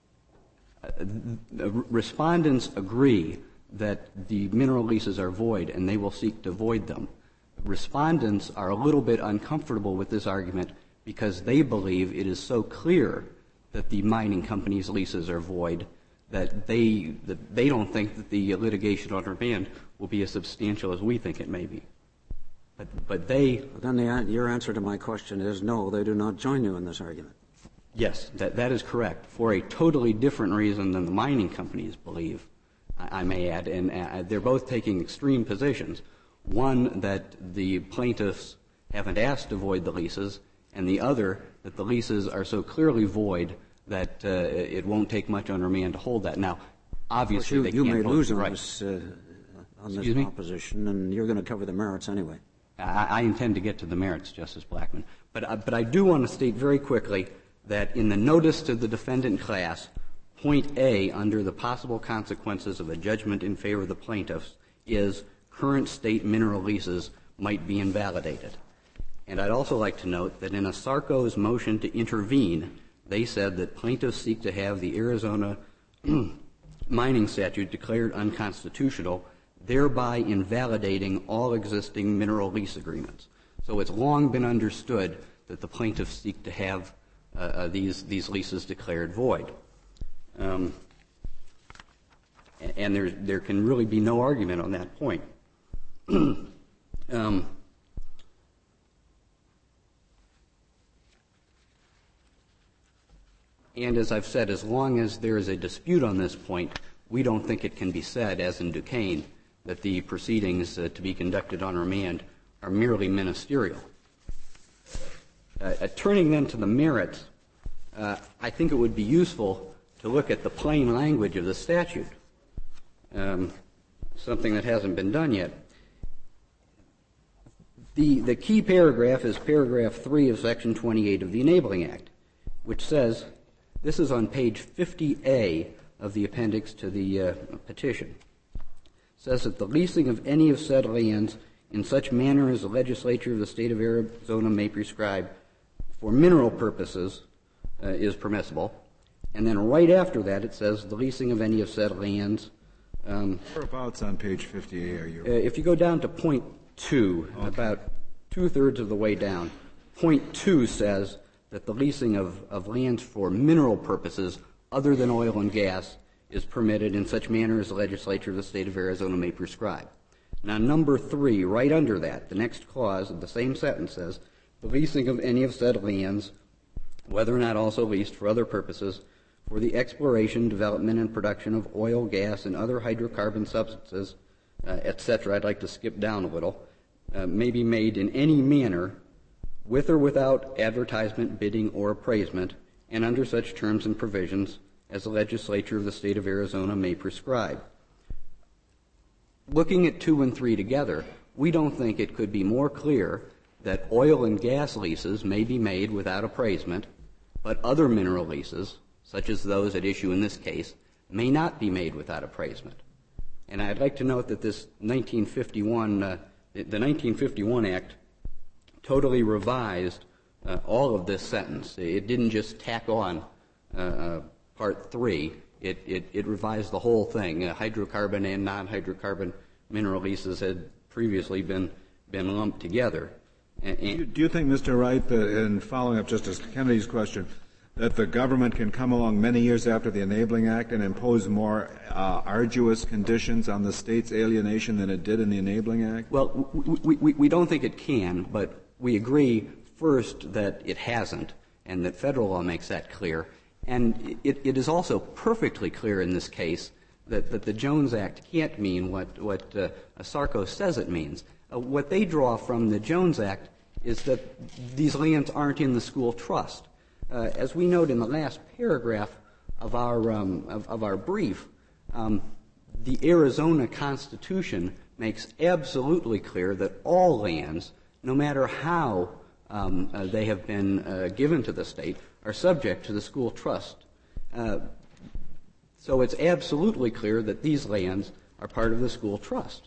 they?
The respondents agree that the mineral leases are void, and they will seek to void them. Respondents are a little bit uncomfortable with this argument because they believe it is so clear that the mining companies' leases are void that they don't think that the litigation on remand will be as substantial as we think it may be. But they...
Then your answer to my question is no, they do not join you in this argument.
Yes, that is correct, for a totally different reason than the mining companies believe, I may add. And they're both taking extreme positions. One, that the plaintiffs haven't asked to void the leases, and the other, that the leases are so clearly void that it won't take much on remand to hold that. Now, obviously, they can't
you may lose
the
on
right.
this proposition, and you're going to cover the merits anyway.
I intend to get to the merits, Justice Blackmun. But I do want to state very quickly that in the notice to the defendant class, point A under the possible consequences of a judgment in favor of the plaintiffs is current state mineral leases might be invalidated. And I'd also like to note that in ASARCO's motion to intervene, they said that plaintiffs seek to have the Arizona mining statute declared unconstitutional, thereby invalidating all existing mineral lease agreements. So it's long been understood that the plaintiffs seek to have these leases declared void. And there can really be no argument on that point. And as I've said, as long as there is a dispute on this point, we don't think it can be said, as in Duquesne, that the proceedings to be conducted on remand are merely ministerial. Turning then to the merits, I think it would be useful to look at the plain language of the statute, something that hasn't been done yet. The key paragraph is paragraph 3 of Section 28 of the Enabling Act, which says, this is on page 50A of the appendix to the petition. says that the leasing of any of said lands in such manner as the legislature of the state of Arizona may prescribe for mineral purposes is permissible. And then right after that, it says the leasing of any of said lands.
Whereabouts on page 58 are you?
If you go down to point 2, okay, about two-thirds of the way down, point 2 says that the leasing of lands for mineral purposes other than oil and gas is permitted in such manner as the legislature of the state of Arizona may prescribe. Now, number 3, right under that, the next clause of the same sentence says, the leasing of any of said lands, whether or not also leased for other purposes, for the exploration, development, and production of oil, gas, and other hydrocarbon substances, etc., I'd like to skip down a little, may be made in any manner, with or without advertisement, bidding, or appraisement, and under such terms and provisions as the legislature of the state of Arizona may prescribe. Looking at 2 and 3 together, we don't think it could be more clear that oil and gas leases may be made without appraisement, but other mineral leases, such as those at issue in this case, may not be made without appraisement. And I'd like to note that this 1951, the 1951 Act totally revised all of this sentence. It didn't just tack on Part 3. It revised the whole thing. Hydrocarbon and non-hydrocarbon mineral leases had previously been lumped together.
Do you think, Mr. Wright, that in following up Justice Kennedy's question, that the government can come along many years after the Enabling Act and impose more arduous conditions on the state's alienation than it did in the Enabling Act?
Well, we don't think it can, but we agree, first, that it hasn't, and that federal law makes that clear. And it is also perfectly clear in this case that the Jones Act can't mean what Sarko says it means. What they draw from the Jones Act is that these lands aren't in the school trust. As we note in the last paragraph of our brief, the Arizona Constitution makes absolutely clear that all lands, no matter how they have been given to the state, are subject to the school trust. So it's absolutely clear that these lands are part of the school trust.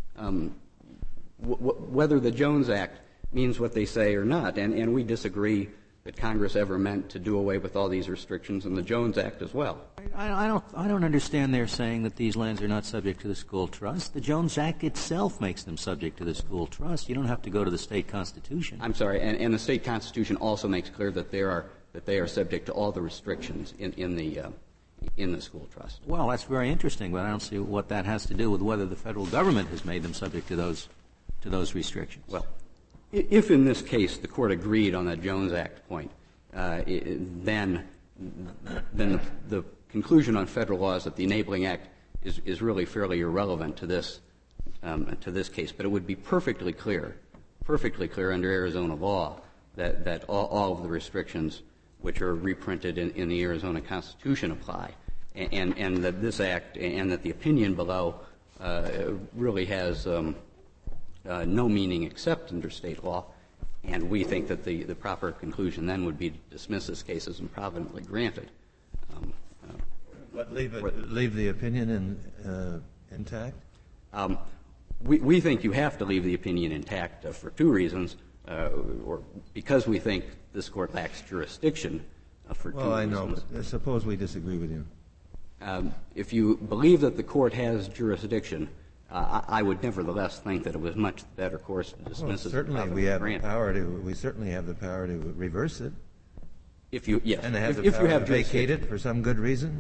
Whether the Jones Act means what they say or not, and we disagree that Congress ever meant to do away with all these restrictions in the Jones Act as well.
I don't understand their saying that these lands are not subject to the school trust. The Jones Act itself makes them subject to the school trust. You don't have to go to the state constitution.
I'm sorry, and the state constitution also makes clear that they are subject to all the restrictions in the school trust.
Well, that's very interesting, but I don't see what that has to do with whether the federal government has made them subject to those restrictions.
Well, if in this case the court agreed on the Jones Act point, then the conclusion on federal law is that the Enabling Act is really fairly irrelevant to this case. But it would be perfectly clear under Arizona law that all of the restrictions which are reprinted in the Arizona Constitution apply, and that this act and that the opinion below really has no meaning except under state law, and we think that the proper conclusion then would be to dismiss this case as improvidently granted.
But leave the opinion intact?
We think you have to leave the opinion intact for two reasons, or because we think this court lacks jurisdiction for two reasons.
Well, I know, but suppose we disagree with you.
If you believe that the court has jurisdiction, I would nevertheless think that it was much better course to dismiss it.
Certainly, we certainly have the power to reverse it.
And
have the power to vacate it for some good reason.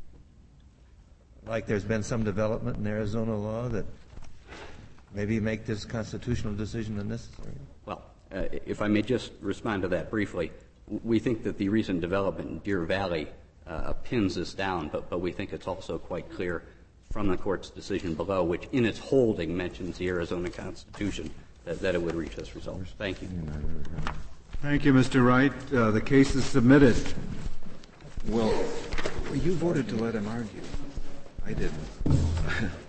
Like there's been some development in Arizona law that maybe make this constitutional decision unnecessary.
Well, if I may just respond to that briefly, we think that the recent development in Deer Valley pins this down, but we think it's also quite clear from the court's decision below, which in its holding mentions the Arizona Constitution, that it would reach this result. Thank you.
Thank you, Mr. Wright. The case is submitted. Well, you voted to let him argue. I didn't.